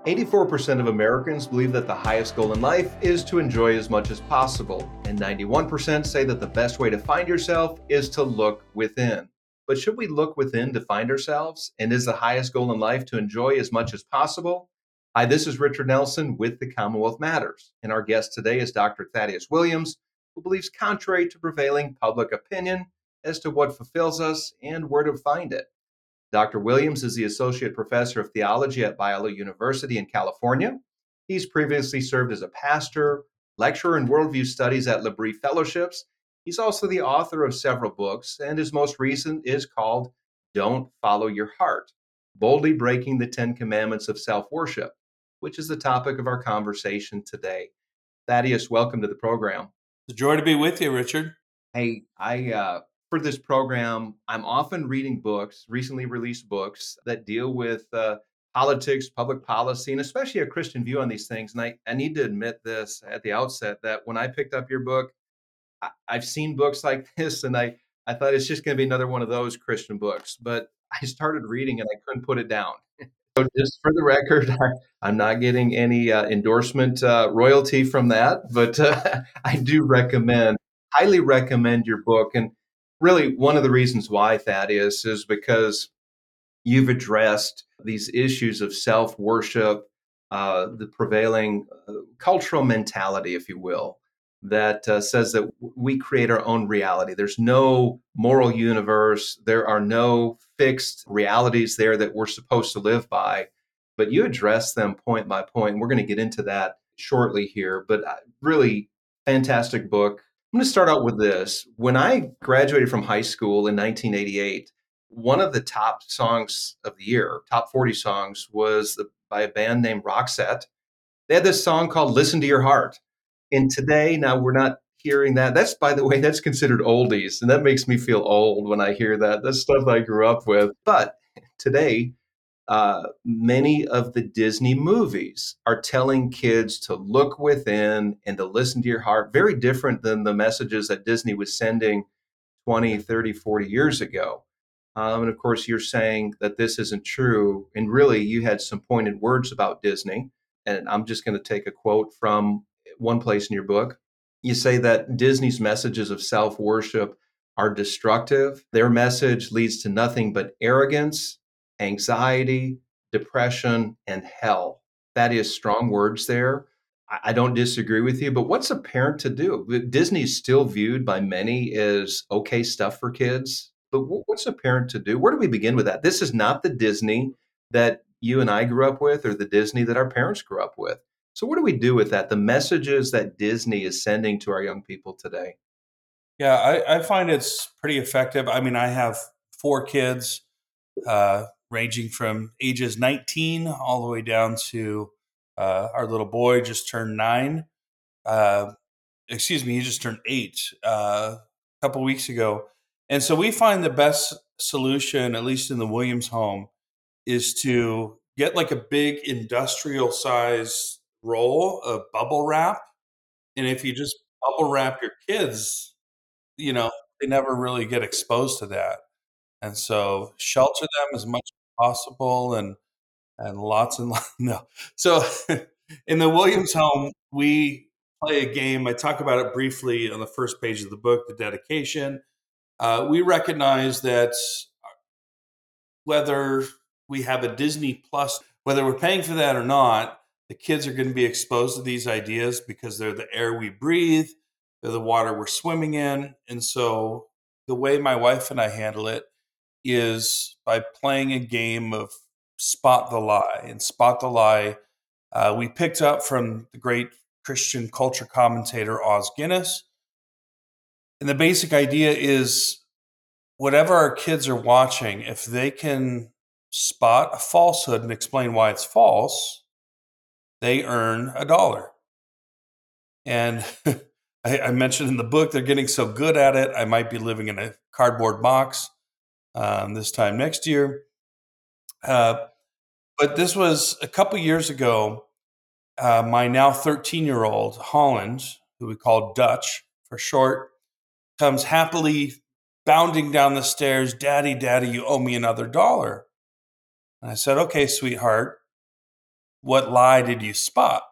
84% of Americans believe that the highest goal in life is to enjoy as much as possible, and 91% say that the best way to find yourself is to look within. But should we look within to find ourselves? And is the highest goal in life to enjoy as much as possible? Hi, this is Richard Nelson with the Commonwealth Matters, and our guest today is Dr. Thaddeus Williams, who believes contrary to prevailing public opinion as to what fulfills us and where to find it. Dr. Williams is the Associate Professor of Theology at Biola University in California. He's previously served as a pastor, lecturer in worldview studies at L'Abri Fellowships. He's also the author of several books, and his most recent is called Don't Follow Your Heart, Boldly Breaking the Ten Commandments of Self-Worship, which is the topic of our conversation today. Thaddeus, welcome to the program. It's a joy to be with you, Richard. Hey, for this program, I'm often reading books, recently released books that deal with politics, public policy, and especially a Christian view on these things. And I need to admit this at the outset that when I picked up your book, I've seen books like this, and I thought it's just going to be another one of those Christian books. But I started reading and I couldn't put it down. So just for the record, I'm not getting any endorsement royalty from that, but I do highly recommend your book. And really, one of the reasons why, Thaddeus, is because you've addressed these issues of self worship, the prevailing cultural mentality, if you will, that says that we create our own reality. There's no moral universe, there are no fixed realities there that we're supposed to live by. But you address them point by point. We're going to get into that shortly here, but really fantastic book. I'm going to start out with this. When I graduated from high school in 1988, one of the top songs of the year, top 40 songs, was by a band named Roxette. They had this song called Listen to Your Heart. And today, now we're not hearing that. That's, by the way, that's considered oldies. And that makes me feel old when I hear that. That's stuff I grew up with. But today, many of the Disney movies are telling kids to look within and to listen to your heart, very different than the messages that Disney was sending 20, 30, 40 years ago. And of course, you're saying that this isn't true. And really, you had some pointed words about Disney. And I'm just going to take a quote from one place in your book. You say that Disney's messages of self worship are destructive. Their message leads to nothing but arrogance, anxiety, depression, and hell. That is strong words there. I don't disagree with you, but what's a parent to do? Disney's still viewed by many as okay stuff for kids, but what's a parent to do? Where do we begin with that? This is not the Disney that you and I grew up with or the Disney that our parents grew up with. So what do we do with that? The messages that Disney is sending to our young people today. Yeah, I find it's pretty effective. I mean, I have four kids, ranging from ages 19 all the way down to our little boy just turned 9. Uh, Excuse me, he just turned 8 a couple weeks ago. And so we find the best solution, at least in the Williams home, is to get like a big industrial size roll of bubble wrap. And if you just bubble wrap your kids, you know, they never really get exposed to that. And so shelter them as much as possible and lots and lots. No. So in the Williams home, we play a game. I talk about it briefly on the first page of the book, the dedication. We recognize that whether we have a Disney Plus, whether we're paying for that or not, the kids are going to be exposed to these ideas because they're the air we breathe, they're the water we're swimming in. And so the way my wife and I handle it is by playing a game of spot the lie. And spot the lie, we picked up from the great Christian culture commentator Os Guinness. And the basic idea is whatever our kids are watching, if they can spot a falsehood and explain why it's false, they earn $1. And I mentioned in the book, they're getting so good at it. I might be living in a cardboard box this time next year. But this was a couple years ago. My now 13-year-old Holland, who we call Dutch for short, comes happily bounding down the stairs. Daddy, Daddy, you owe me another $1. And I said, okay, sweetheart, what lie did you spot?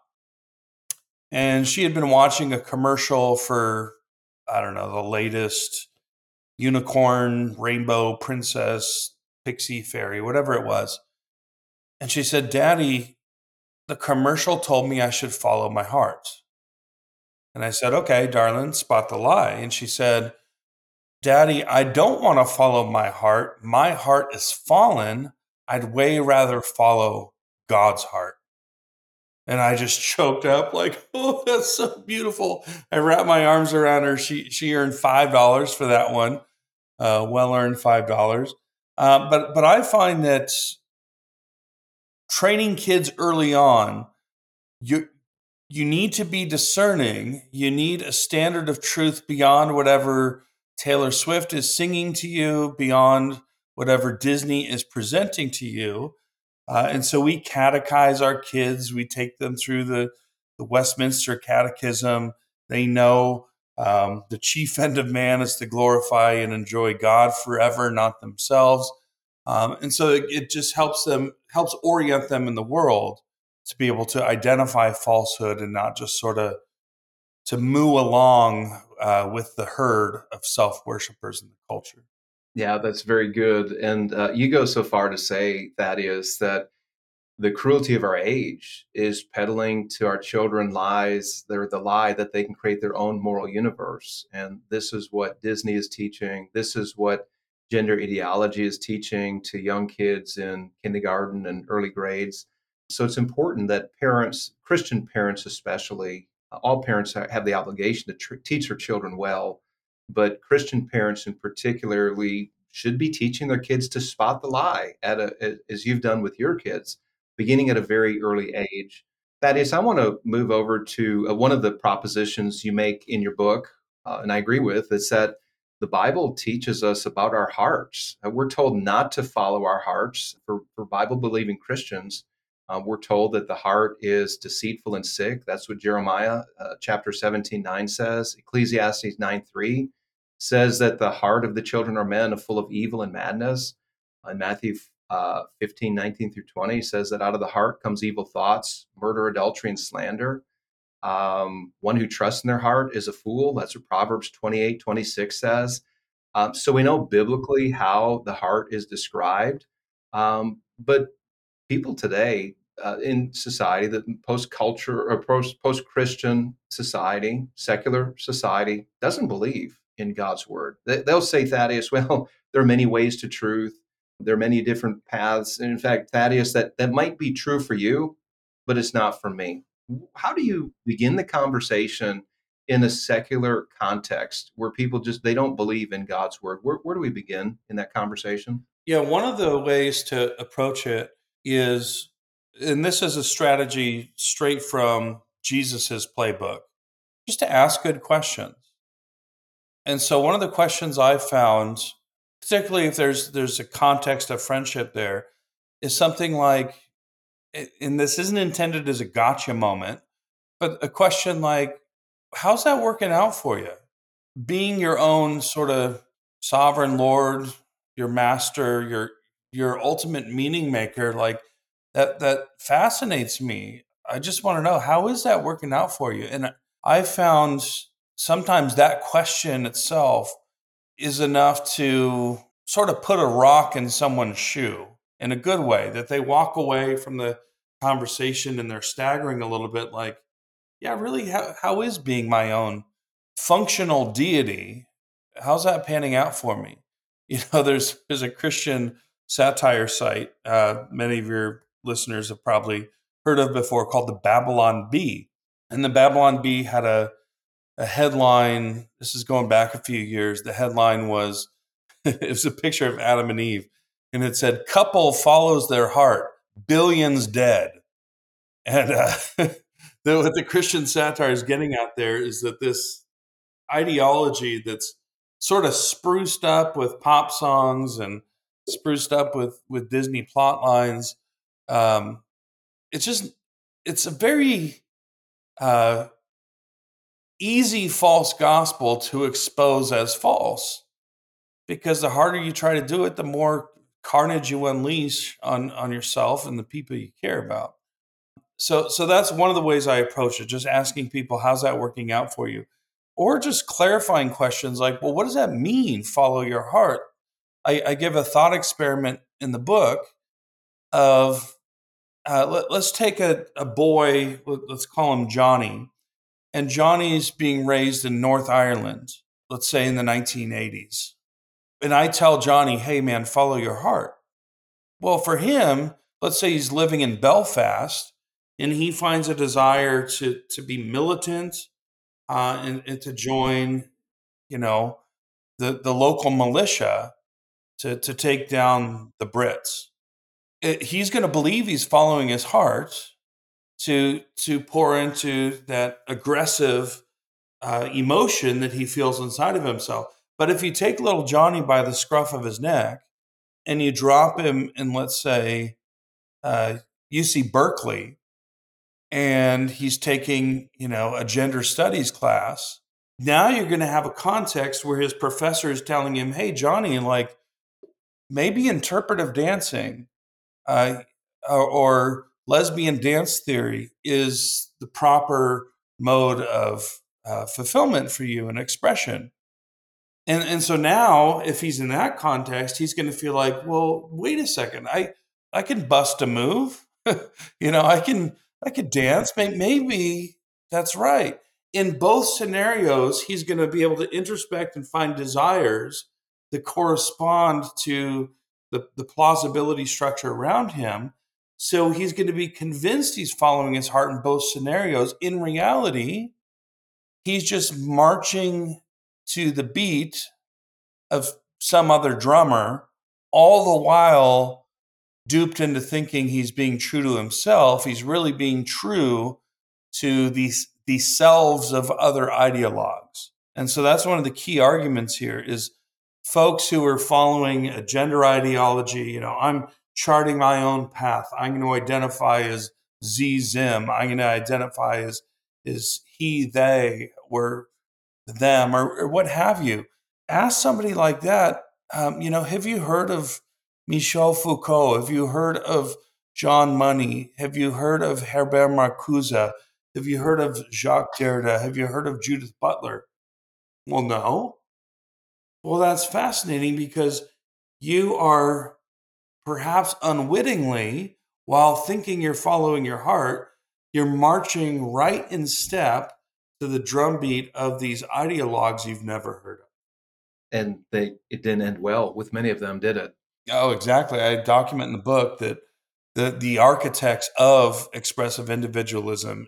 And she had been watching a commercial for, I don't know, the latest unicorn, rainbow princess, pixie fairy, whatever it was. And she said, Daddy, the commercial told me I should follow my heart. And I said, okay, darling, spot the lie. And she said, Daddy, I don't want to follow my heart. My heart is fallen. I'd way rather follow God's heart. And I just choked up like, oh, that's so beautiful. I wrapped my arms around her. She earned $5 for that one. Well earned $5. But I find that training kids early on, you need to be discerning. You need a standard of truth beyond whatever Taylor Swift is singing to you, beyond whatever Disney is presenting to you. And so we catechize our kids. We take them through the Westminster Catechism. They know the chief end of man is to glorify and enjoy God forever, not themselves. And so it just helps orient them in the world to be able to identify falsehood and not just sort of to moo along with the herd of self-worshipers in the culture. Yeah, that's very good. And you go so far to say, Thaddeus, that the cruelty of our age is peddling to our children lies. They're the lie that they can create their own moral universe. And this is what Disney is teaching. This is what gender ideology is teaching to young kids in kindergarten and early grades. So it's important that parents, Christian parents especially, all parents have the obligation to teach their children well, but Christian parents in particularly should be teaching their kids to spot the lie as you've done with your kids, beginning at a very early age. Thaddeus, I want to move over to one of the propositions you make in your book, and I agree with, is that the Bible teaches us about our hearts. We're told not to follow our hearts. For Bible believing Christians, we're told that the heart is deceitful and sick. That's what Jeremiah chapter 17:9 says. Ecclesiastes 9:3 says that the heart of the children of men are full of evil and madness. And Matthew 15:19 through 20 says that out of the heart comes evil thoughts, murder, adultery, and slander. One who trusts in their heart is a fool. That's what Proverbs 28:26 says. So we know biblically how the heart is described. But people today in society, that post-culture or post-Christian society, secular society, doesn't believe in God's word. They'll say, Thaddeus, well, there are many ways to truth. There are many different paths. And in fact, Thaddeus, that might be true for you, but it's not for me. How do you begin the conversation in a secular context where people just they don't believe in God's word? Where do we begin in that conversation? Yeah, one of the ways to approach it is, and this is a strategy straight from Jesus's playbook, just to ask good questions. And so one of the questions I've found, particularly if there's a context of friendship there, is something like, and this isn't intended as a gotcha moment, but a question like, how's that working out for you? Being your own sort of sovereign lord, your master, your ultimate meaning maker, like that fascinates me. I just want to know, how is that working out for you? And I found sometimes that question itself is enough to sort of put a rock in someone's shoe in a good way, that they walk away from the conversation and they're staggering a little bit like, yeah, really, how is being my own functional deity, how's that panning out for me? You know, there's a Christian satire site many of your listeners have probably heard of before called the Babylon Bee. And the Babylon Bee had a headline. This is going back a few years. The headline was, it was a picture of Adam and Eve, and it said, couple follows their heart, billions dead. And what the Christian satire is getting at there is that this ideology that's sort of spruced up with pop songs and spruced up with Disney plot lines. It's a very easy false gospel to expose as false, because the harder you try to do it, the more carnage you unleash on yourself and the people you care about. So that's one of the ways I approach it, just asking people, how's that working out for you? Or just clarifying questions like, well, what does that mean, follow your heart? I give a thought experiment in the book of let's take a boy, let's call him Johnny, and Johnny's being raised in North Ireland, let's say in the 1980s. And I tell Johnny, hey, man, follow your heart. Well, for him, let's say he's living in Belfast and he finds a desire to be militant and to join, you know, the local militia to take down the Brits. He's going to believe he's following his heart to pour into that aggressive emotion that he feels inside of himself. But if you take little Johnny by the scruff of his neck and you drop him in, let's say, UC Berkeley, and he's taking, a gender studies class, now you're going to have a context where his professor is telling him, hey, Johnny, like maybe interpretive dancing uh, or lesbian dance theory is the proper mode of fulfillment for you and expression. And so now, if he's in that context, he's going to feel like, well, wait a second, I can bust a move, I could dance. Maybe that's right. In both scenarios, he's going to be able to introspect and find desires that correspond to the plausibility structure around him. So he's going to be convinced he's following his heart in both scenarios. In reality, he's just marching to the beat of some other drummer, all the while duped into thinking he's being true to himself. He's really being true to the selves of other ideologues. And so that's one of the key arguments here is folks who are following a gender ideology, I'm charting my own path. I'm going to identify as Zim. I'm going to identify as he, they, or them, or what have you. Ask somebody like that, have you heard of Michel Foucault? Have you heard of John Money? Have you heard of Herbert Marcuse? Have you heard of Jacques Derrida? Have you heard of Judith Butler? Well, no. Well, that's fascinating because you are perhaps unwittingly, while thinking you're following your heart, you're marching right in step to the drumbeat of these ideologues you've never heard of. And it didn't end well with many of them, did it? Oh, exactly. I document in the book that the architects of expressive individualism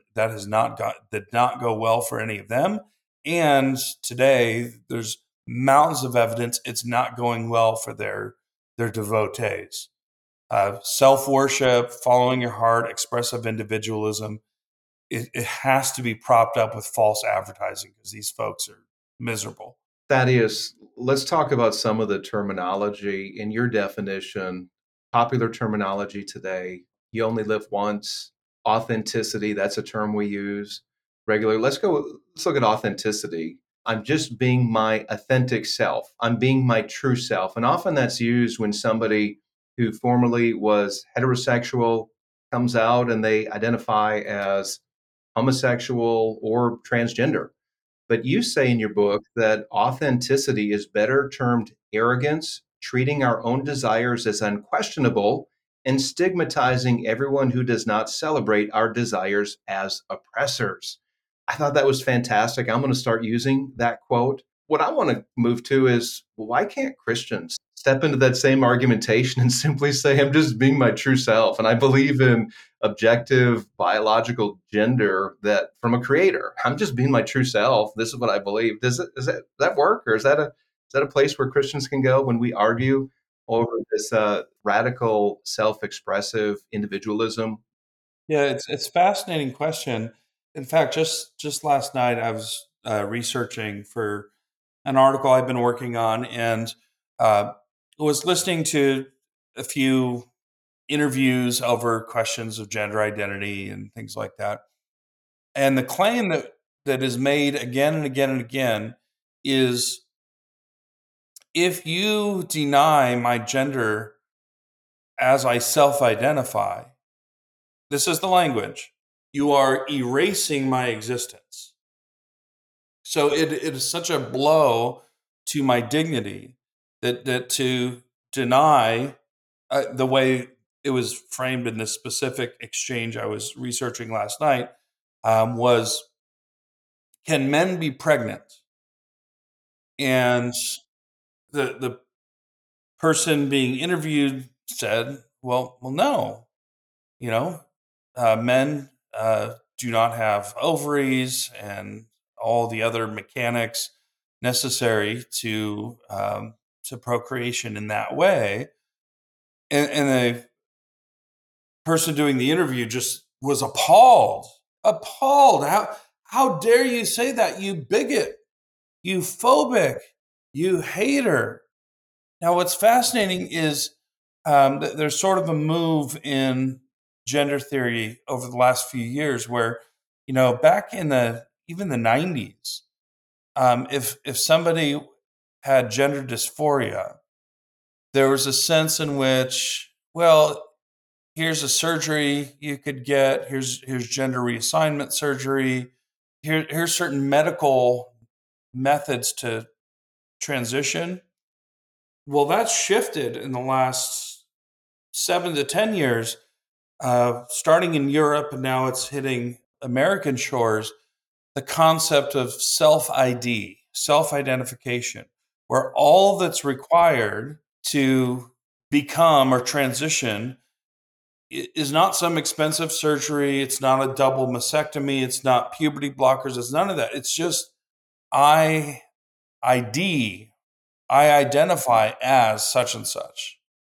did not go well for any of them. And today there's mountains of evidence it's not going well for their devotees. Self-worship, following your heart, expressive individualism, it has to be propped up with false advertising because these folks are miserable. Thaddeus, let's talk about some of the terminology in your definition, popular terminology today. You only live once, authenticity, that's a term we use regularly. Let's look at authenticity. I'm just being my authentic self. I'm being my true self. And often that's used when somebody who formerly was heterosexual comes out and they identify as homosexual or transgender. But you say in your book that authenticity is better termed arrogance, treating our own desires as unquestionable, and stigmatizing everyone who does not celebrate our desires as oppressors. I thought that was fantastic. I'm going to start using that quote. What I want to move to is, well, why can't Christians step into that same argumentation and simply say, I'm just being my true self? And I believe in objective biological gender that from a creator. I'm just being my true self. This is what I believe. Does that work, or is that a place where Christians can go when we argue over this radical self-expressive individualism? Yeah, it's a fascinating question. In fact, just last night I was researching for an article I've been working on, and was listening to a few interviews over questions of gender identity and things like that. And the claim that is made again and again and again is if you deny my gender as I self identify, this is the language. you are erasing my existence. So it is such a blow to my dignity that to deny the way it was framed in this specific exchange I was researching last night was, can men be pregnant? And the person being interviewed said, well, no, you know, men do not have ovaries and all the other mechanics necessary to procreation in that way. And the person doing the interview just was appalled. How dare you say that, you bigot, you phobic, you hater? Now, what's fascinating is there's sort of a move in gender theory over the last few years where, back in even the 90s, if somebody had gender dysphoria, there was a sense in which, well, here's a surgery you could get, here's gender reassignment surgery, here's certain medical methods to transition. Well, that's shifted in the last 7 to 10 years, starting in Europe, and now it's hitting American shores. The concept of self-ID, self-identification, where all that's required to become or transition is not some expensive surgery. It's not a double mastectomy. It's not puberty blockers. It's none of that. It's just I identify as such and such.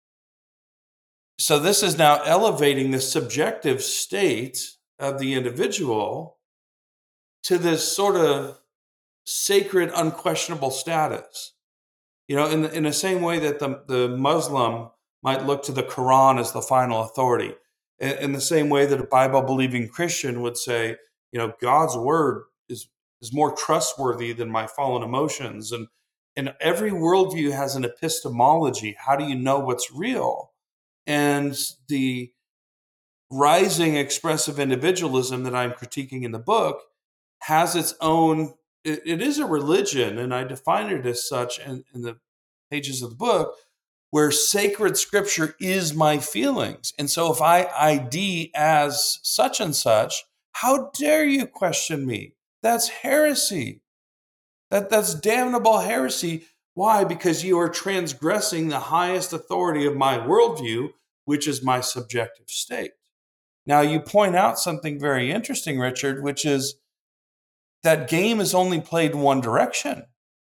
So this is now elevating the subjective state of the individual to this sort of sacred, unquestionable status. In the same way that the Muslim might look to the Quran as the final authority, in the same way that a Bible-believing Christian would say, God's word is more trustworthy than my fallen emotions. And every worldview has an epistemology. How do you know what's real? And the rising expressive individualism that I'm critiquing in the book has its own, it is a religion, and I define it as such in the pages of the book, where sacred scripture is my feelings. And so if I ID as such and such, how dare you question me? That's heresy. That's damnable heresy. Why? Because you are transgressing the highest authority of my worldview, which is my subjective state. Now, you point out something very interesting, Richard, which is that game is only played one direction.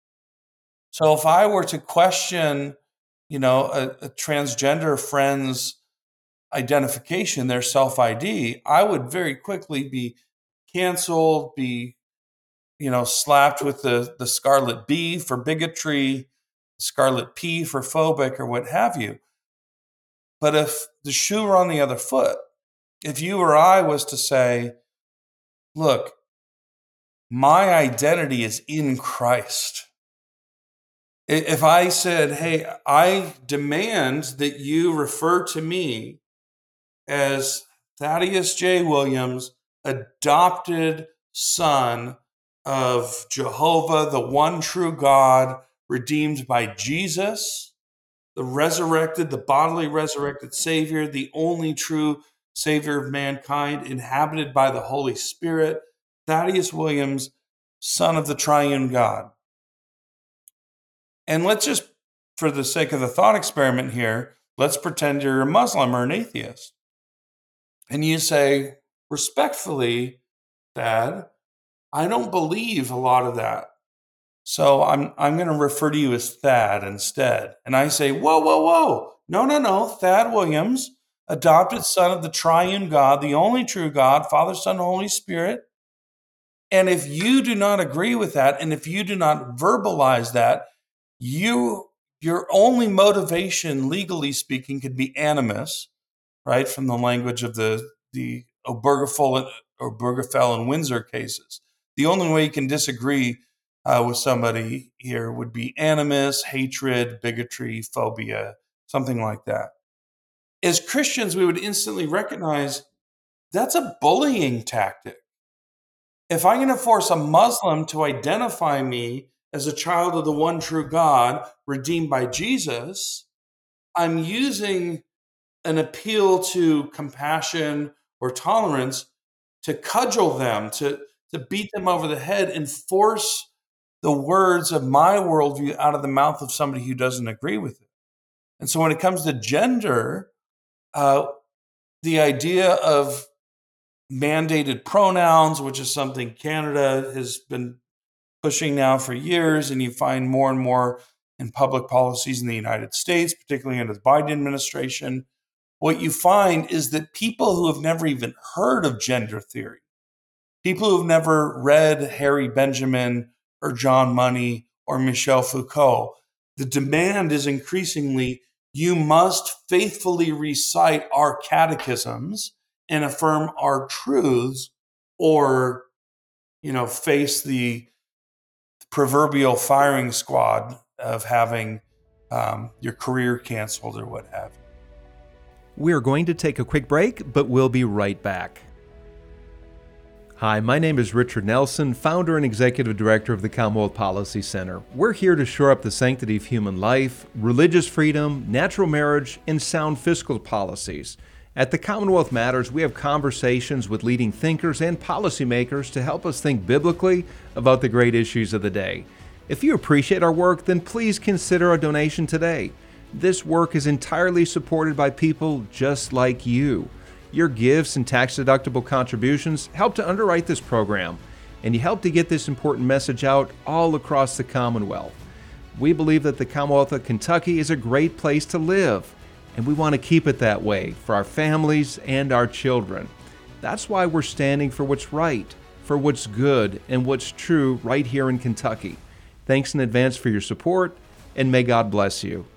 So if I were to question, a transgender friend's identification, their self-ID, I would very quickly be canceled, be slapped with the scarlet B for bigotry, scarlet P for phobic, or what have you. But if the shoe were on the other foot, if you or I was to say, look, my identity is in Christ. If I said, hey, I demand that you refer to me as Thaddeus J. Williams, adopted son of Jehovah, the one true God, redeemed by Jesus, the bodily resurrected Savior, the only true Savior of mankind, inhabited by the Holy Spirit, Thaddeus Williams, son of the triune God. And let's just, for the sake of the thought experiment here, let's pretend you're a Muslim or an atheist. And you say, respectfully, Thad, I don't believe a lot of that. So I'm going to refer to you as Thad instead. And I say, whoa. No. Thad Williams, adopted son of the triune God, the only true God, Father, Son, Holy Spirit. And if you do not agree with that, and if you do not verbalize that, your only motivation, legally speaking, could be animus, right? From the language of the Obergefell and Windsor cases. The only way you can disagree with somebody here would be animus, hatred, bigotry, phobia, something like that. As Christians, we would instantly recognize That's a bullying tactic. If I'm going to force a Muslim to identify me as a child of the one true God, redeemed by Jesus, I'm using an appeal to compassion or tolerance to cudgel them, to beat them over the head and force the words of my worldview out of the mouth of somebody who doesn't agree with it. And so when it comes to gender, the idea of mandated pronouns, which is something Canada has been pushing now for years, and you find more and more in public policies in the United States, particularly under the Biden administration, what you find is that people who have never even heard of gender theory, people who have never read Harry Benjamin or John Money or Michel Foucault, the demand is increasingly, you must faithfully recite our catechisms and affirm our truths, or, face the proverbial firing squad of having your career canceled or what have you. We're going to take a quick break, but we'll be right back. Hi, my name is Richard Nelson, founder and executive director of the Commonwealth Policy Center. We're here to shore up the sanctity of human life, religious freedom, natural marriage, and sound fiscal policies. At the Commonwealth Matters, we have conversations with leading thinkers and policymakers to help us think biblically about the great issues of the day. If you appreciate our work, then please consider a donation today. This work is entirely supported by people just like you. Your gifts and tax-deductible contributions help to underwrite this program, and you help to get this important message out all across the Commonwealth. We believe that the Commonwealth of Kentucky is a great place to live, and we want to keep it that way for our families and our children. That's why we're standing for what's right, for what's good, and what's true right here in Kentucky. Thanks in advance for your support, and may God bless you.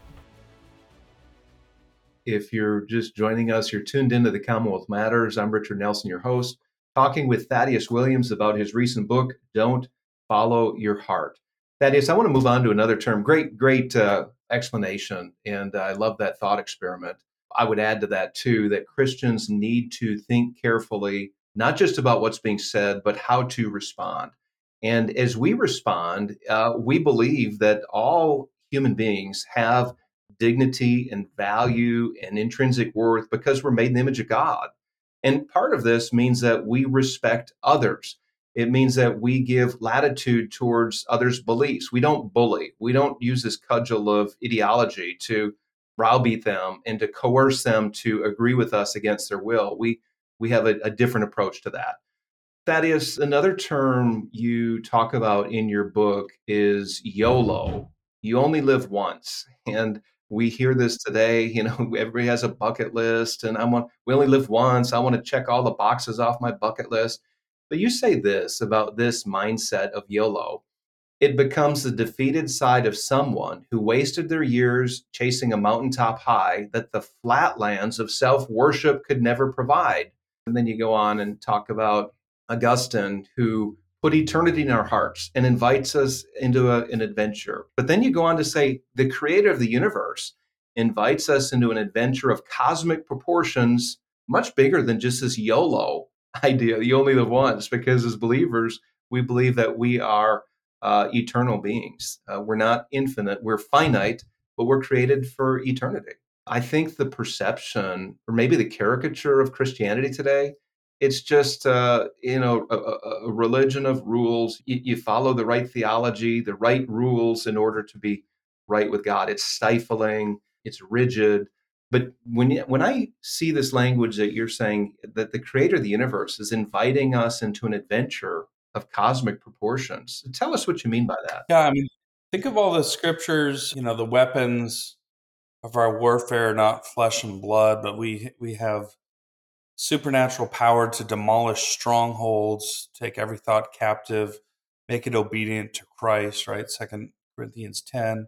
If you're just joining us, you're tuned into the Commonwealth Matters. I'm Richard Nelson, your host, talking with Thaddeus Williams about his recent book, Don't Follow Your Heart. Thaddeus, I want to move on to another term. Great explanation, and I love that thought experiment. I would add to that, too, that Christians need to think carefully, not just about what's being said, but how to respond. And as we respond, we believe that all human beings have dignity and value and intrinsic worth because we're made in the image of God. And part of this means that we respect others. It means that we give latitude towards others' beliefs. We don't bully. We don't use this cudgel of ideology to browbeat them and to coerce them to agree with us against their will. We have a different approach to that. Thaddeus, another term you talk about in your book is YOLO. You only live once. And we hear this today, everybody has a bucket list and we only live once. I want to check all the boxes off my bucket list. But you say this about this mindset of YOLO. It becomes the defeated side of someone who wasted their years chasing a mountaintop high that the flatlands of self-worship could never provide. And then you go on and talk about Augustine, who put eternity in our hearts and invites us into an adventure. But then you go on to say the creator of the universe invites us into an adventure of cosmic proportions, much bigger than just this YOLO idea, you only live once, because as believers, we believe that we are eternal beings. We're not infinite, we're finite, but we're created for eternity. I think the perception, or maybe the caricature of Christianity today, it's just a religion of rules. You follow the right theology, the right rules in order to be right with God. It's stifling, it's rigid. But when I see this language that you're saying, that the creator of the universe is inviting us into an adventure of cosmic proportions, tell us what you mean by that. Yeah, I mean, think of all the scriptures, the weapons of our warfare, not flesh and blood, but we have supernatural power to demolish strongholds, take every thought captive, make it obedient to Christ, right? 2 Corinthians 10,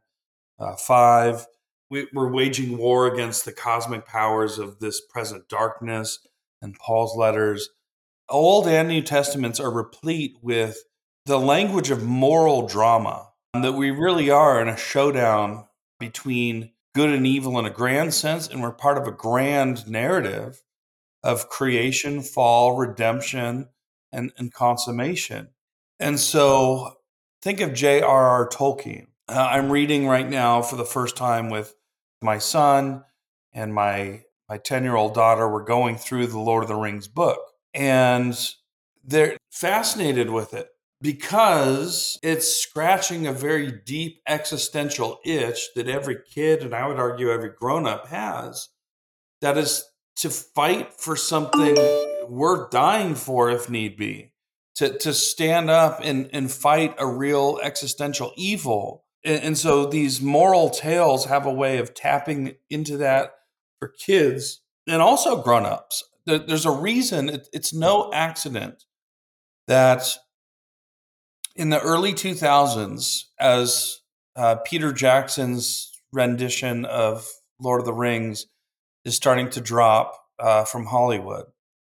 5. We're waging war against the cosmic powers of this present darkness. And Paul's letters, Old and New Testaments, are replete with the language of moral drama, that we really are in a showdown between good and evil in a grand sense, and we're part of a grand narrative of creation, fall, redemption, and consummation. And so think of J.R.R. Tolkien. I'm reading right now for the first time with my son and my 10-year-old daughter. We're going through the Lord of the Rings book, and they're fascinated with it because it's scratching a very deep existential itch that every kid, and I would argue every grown-up, has. That is to fight for something worth dying for if need be, to stand up and fight a real existential evil. And so these moral tales have a way of tapping into that for kids and also grown-ups. There's a reason, it's no accident that in the early 2000s, as Peter Jackson's rendition of Lord of the Rings is starting to drop from Hollywood,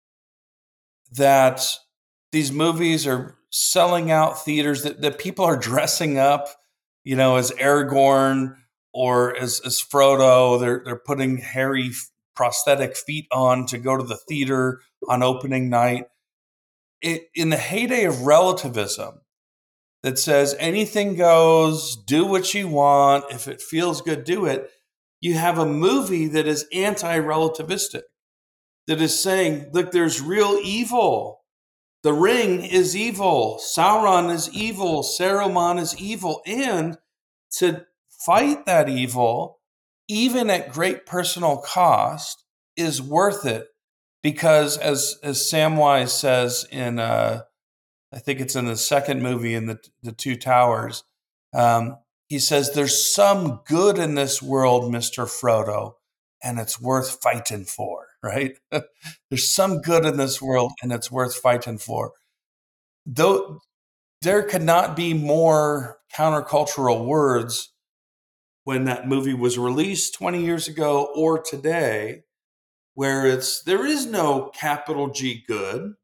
that these movies are selling out theaters, that people are dressing up, as Aragorn or as Frodo. They're putting hairy prosthetic feet on to go to the theater on opening night. In the heyday of relativism, that says anything goes, do what you want, if it feels good, do it. You have a movie that is anti-relativistic, that is saying, look, there's real evil. The Ring is evil. Sauron is evil. Saruman is evil. And to fight that evil, even at great personal cost, is worth it. Because as Samwise says in, I think it's in the second movie in the Two Towers, he says, there's some good in this world, Mr. Frodo, and it's worth fighting for, right? There's some good in this world and it's worth fighting for. Though there could not be more countercultural words when that movie was released 20 years ago or today, where there is no capital G good.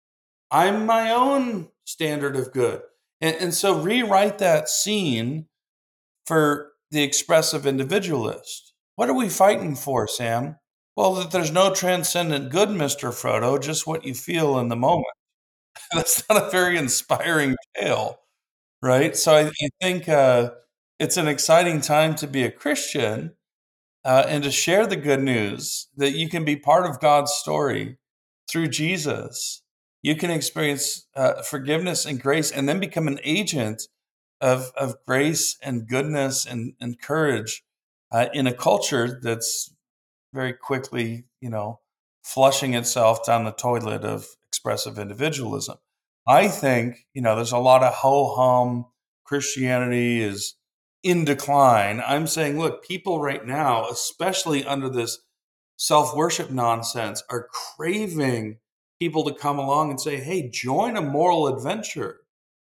I'm my own standard of good. And so rewrite that scene for the expressive individualist. What are we fighting for, Sam? Well, that there's no transcendent good, Mr. Frodo, just what you feel in the moment. That's not a very inspiring tale, right? So I think it's an exciting time to be a Christian and to share the good news that you can be part of God's story through Jesus. You can experience forgiveness and grace and then become an agent of grace and goodness and courage in a culture that's very quickly, flushing itself down the toilet of expressive individualism. I think, there's a lot of ho-hum. Christianity is in decline. I'm saying, look, people right now, especially under this self-worship nonsense, are craving people to come along and say, hey, join a moral adventure.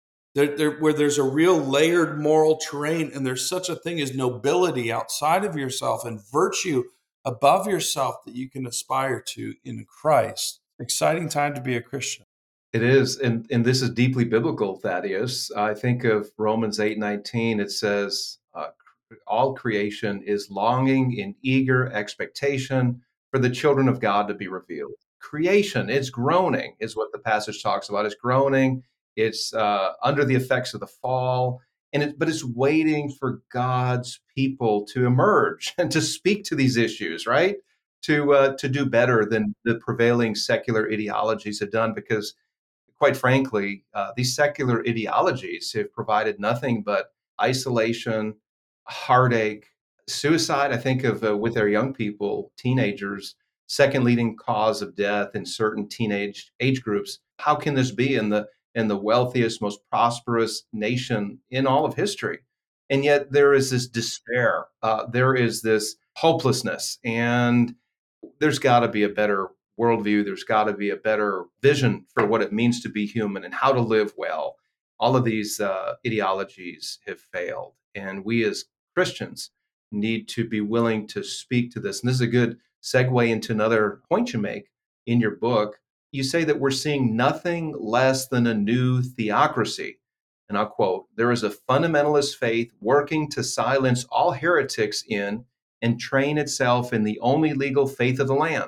Where there's a real layered moral terrain, and there's such a thing as nobility outside of yourself and virtue above yourself that you can aspire to in Christ. Exciting time to be a Christian. It is, and this is deeply biblical, Thaddeus. I think of Romans 8:19. It says, all creation is longing in eager expectation for the children of God to be revealed. Creation is groaning, is what the passage talks about. It's groaning. It's under the effects of the fall, but it's waiting for God's people to emerge and to speak to these issues, right? To do better than the prevailing secular ideologies have done, because quite frankly, these secular ideologies have provided nothing but isolation, heartache, suicide. I think of with our young people, teenagers, second leading cause of death in certain teenage age groups. How can this be in the wealthiest, most prosperous nation in all of history? And yet there is this despair. There is this hopelessness, and there's got to be a better worldview. There's got to be a better vision for what it means to be human and how to live well. All of these ideologies have failed. And we as Christians need to be willing to speak to this. And this is a good segue into another point you make in your book. You say that we're seeing nothing less than a new theocracy. And I'll quote, there is a fundamentalist faith working to silence all heretics in and train itself in the only legal faith of the land.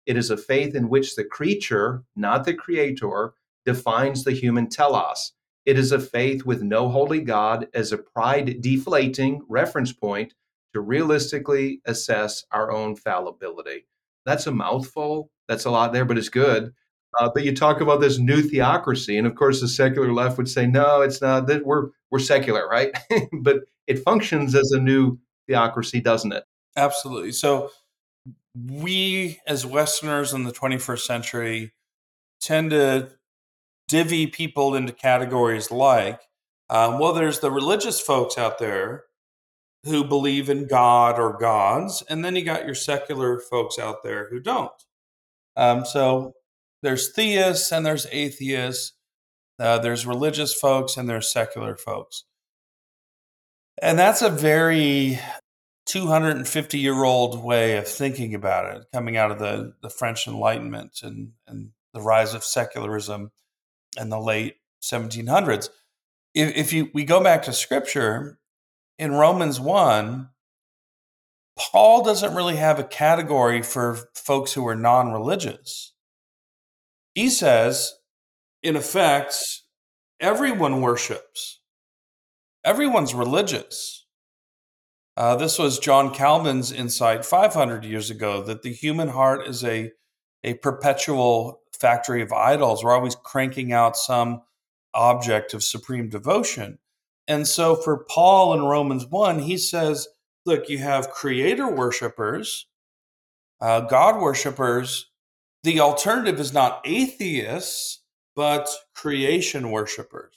It is a faith in which the creature, not the creator, defines the human telos. It is a faith with no holy God as a pride deflating reference point to realistically assess our own fallibility. That's a mouthful. That's a lot there, but it's good. But you talk about this new theocracy, and of course, the secular left would say, "No, it's not. That we're secular, right?" But it functions as a new theocracy, doesn't it? Absolutely. So we as Westerners in the 21st century tend to divvy people into categories like, well, there's the religious folks out there who believe in God or gods, and then you got your secular folks out there who don't. So there's theists and there's atheists, there's religious folks and there's secular folks. And that's a very 250-year-old way of thinking about it, coming out of the French Enlightenment and the rise of secularism in the late 1700s. We go back to Scripture, in Romans 1, Paul doesn't really have a category for folks who are non-religious. He says, in effect, everyone worships. Everyone's religious. This was John Calvin's insight 500 years ago, that the human heart is a perpetual factory of idols. We're always cranking out some object of supreme devotion. And so for Paul in Romans 1, he says, look, you have creator worshipers, God worshipers. The alternative is not atheists, but creation worshipers.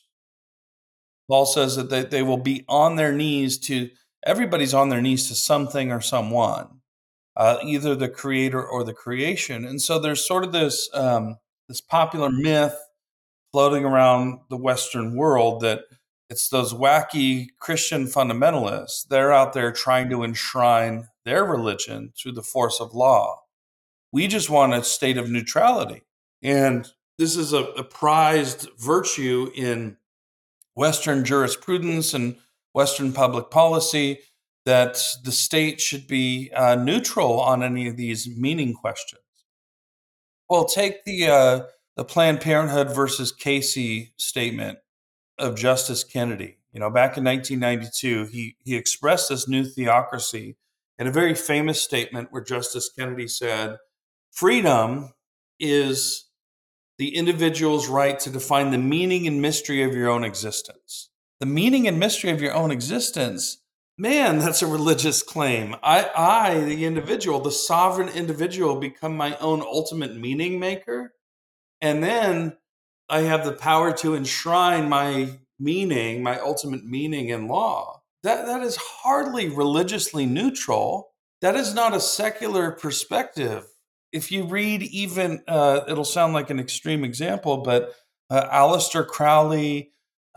Paul says that they will be on their knees to, everybody's on their knees to something or someone, either the creator or the creation. And so there's sort of this popular myth floating around the Western world that it's those wacky Christian fundamentalists. They're out there trying to enshrine their religion through the force of law. We just want a state of neutrality. And this is a prized virtue in Western jurisprudence and Western public policy, that the state should be neutral on any of these meaning questions. Well, take the Planned Parenthood versus Casey statement of Justice Kennedy. You know, back in 1992, he expressed this new theocracy in a very famous statement where Justice Kennedy said, freedom is the individual's right to define the meaning and mystery of your own existence. The meaning and mystery of your own existence, man, that's a religious claim. I, the individual, the sovereign individual, become my own ultimate meaning maker. And then I have the power to enshrine my meaning, my ultimate meaning in law. That is hardly religiously neutral. That is not a secular perspective. If you read even, it'll sound like an extreme example, but Aleister Crowley,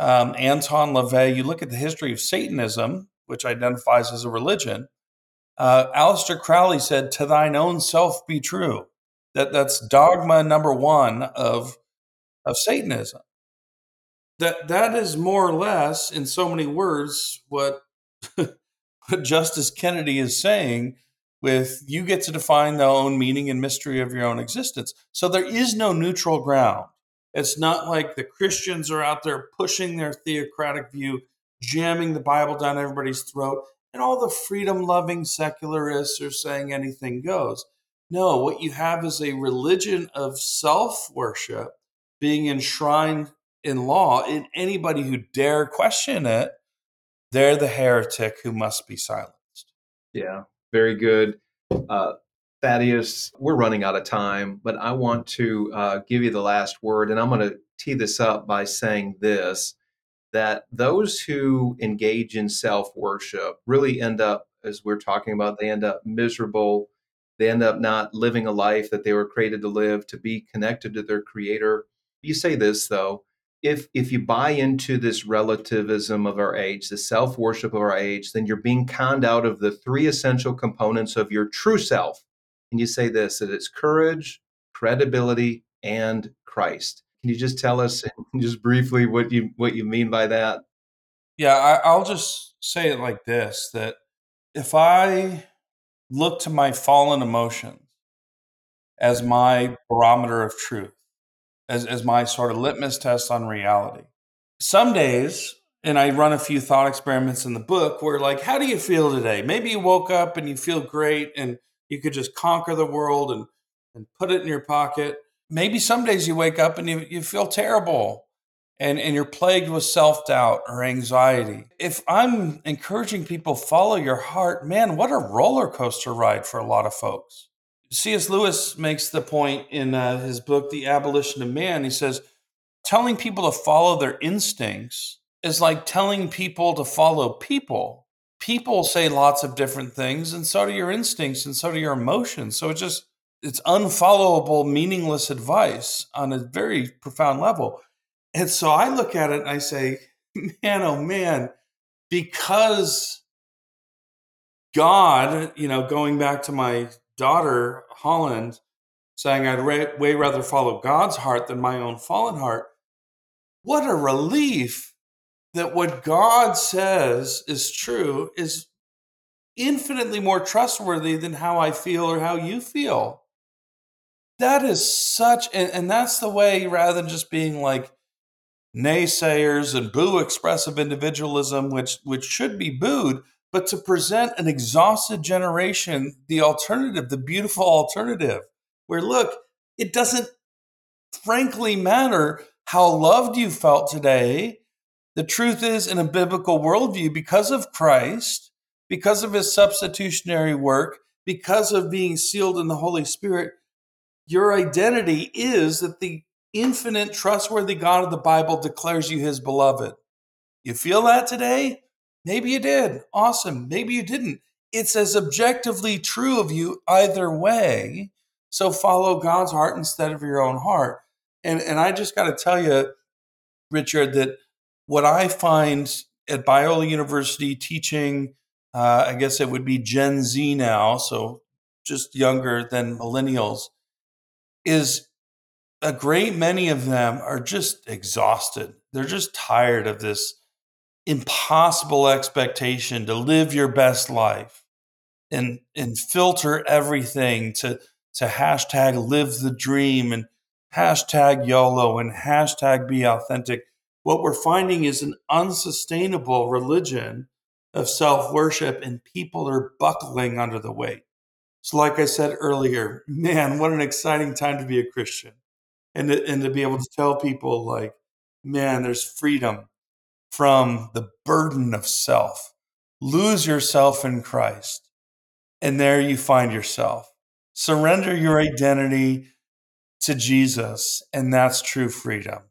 Anton LaVey, you look at the history of Satanism, which identifies as a religion. Aleister Crowley said, to thine own self be true. That's dogma number one of Satanism. That is more or less, in so many words, what what Justice Kennedy is saying, with you get to define the own meaning and mystery of your own existence. So there is no neutral ground. It's not like the Christians are out there pushing their theocratic view, jamming the Bible down everybody's throat, and all the freedom-loving secularists are saying anything goes. No, what you have is a religion of self-worship being enshrined in law, and anybody who dare question it, they're the heretic who must be silenced. Yeah, very good. Uh, Thaddeus, we're running out of time, but I want to give you the last word, and I'm going to tee this up by saying this, that those who engage in self-worship really end up, as we're talking about, they end up miserable. They end up not living a life that they were created to live, to be connected to their creator. You say this, though, if you buy into this relativism of our age, the self-worship of our age, then you're being conned out of the three essential components of your true self. And you say this, that it's courage, credibility, and Christ. Can you just tell us just briefly what you mean by that? Yeah, I'll just say it like this, that if I look to my fallen emotions as my barometer of truth, as my sort of litmus test on reality. Some days, and I run a few thought experiments in the book where, like, how do you feel today? Maybe you woke up and you feel great and you could just conquer the world and put it in your pocket. Maybe some days you wake up and you feel terrible and you're plagued with self-doubt or anxiety. If I'm encouraging people, follow your heart, man, what a roller coaster ride for a lot of folks. C.S. Lewis makes the point in his book, The Abolition of Man. He says, telling people to follow their instincts is like telling people to follow people. People say lots of different things, and so do your instincts, and so do your emotions. So it's unfollowable, meaningless advice on a very profound level. And so I look at it and I say, man, oh man, because God, going back to my daughter, Holland, saying I'd way rather follow God's heart than my own fallen heart. What a relief that what God says is true is infinitely more trustworthy than how I feel or how you feel. That is such, and that's the way, rather than just being like naysayers and boo expressive individualism, which should be booed, but to present an exhausted generation the alternative, the beautiful alternative, where look, it doesn't frankly matter how loved you felt today. The truth is, in a biblical worldview, because of Christ, because of his substitutionary work, because of being sealed in the Holy Spirit, your identity is that the infinite, trustworthy God of the Bible declares you his beloved. You feel that today? Maybe you did. Awesome. Maybe you didn't. It's as objectively true of you either way. So follow God's heart instead of your own heart. And I just got to tell you, Richard, that what I find at Biola University teaching, I guess it would be Gen Z now, so just younger than millennials, is a great many of them are just exhausted. They're just tired of this impossible expectation to live your best life and filter everything to hashtag live the dream and hashtag YOLO and hashtag be authentic. What we're finding is an unsustainable religion of self-worship, and people are buckling under the weight. So like I said earlier, man, what an exciting time to be a Christian. And to be able to tell people, like, man, there's freedom from the burden of self. Lose yourself in Christ, and there you find yourself. Surrender your identity to Jesus, and that's true freedom.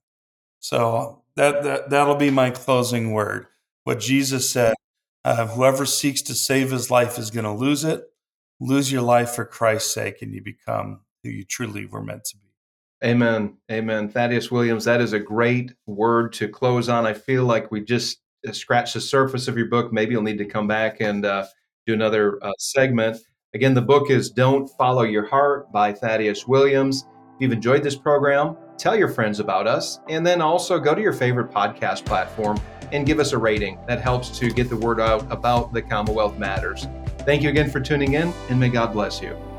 So that'll be my closing word. What Jesus said, whoever seeks to save his life is going to lose it. Lose your life for Christ's sake, and you become who you truly were meant to be. Amen. Amen. Thaddeus Williams, that is a great word to close on. I feel like we just scratched the surface of your book. Maybe you'll need to come back and do another segment. Again, the book is Don't Follow Your Heart by Thaddeus Williams. If you've enjoyed this program, tell your friends about us, and then also go to your favorite podcast platform and give us a rating. That helps to get the word out about the Commonwealth Matters. Thank you again for tuning in, and may God bless you.